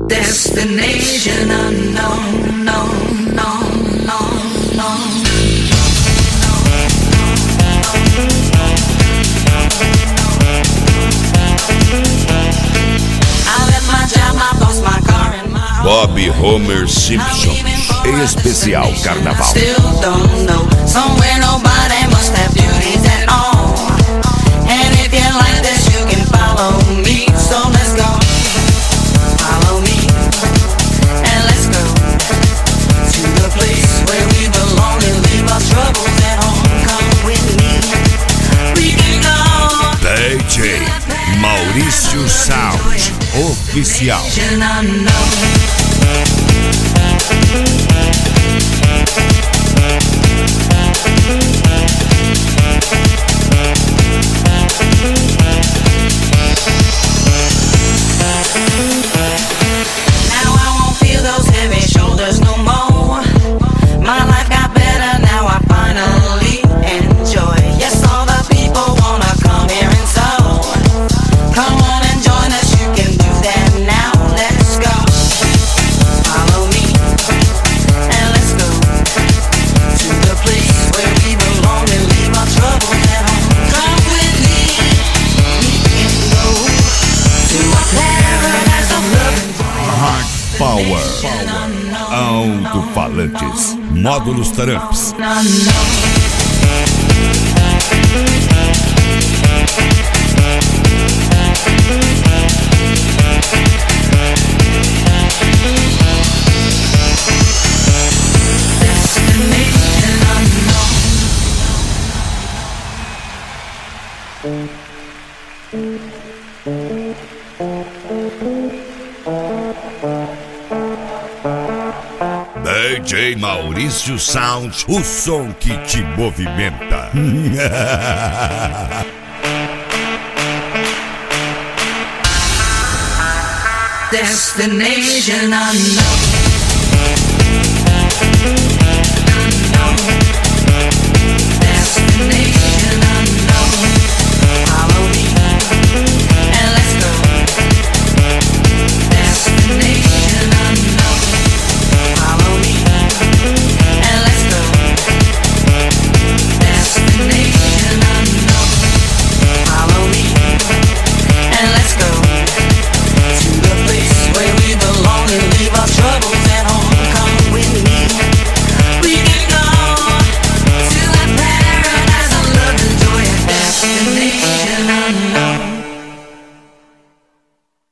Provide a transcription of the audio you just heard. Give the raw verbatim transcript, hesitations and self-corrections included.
Destination unknown, no, no, no, no. Bob Homer Simpson, em especial Carnaval. D J Maurício Sound Oficial. Power, alto-falantes, módulos Tramps. D J Maurício Sound, o som que te movimenta. Destination unknown.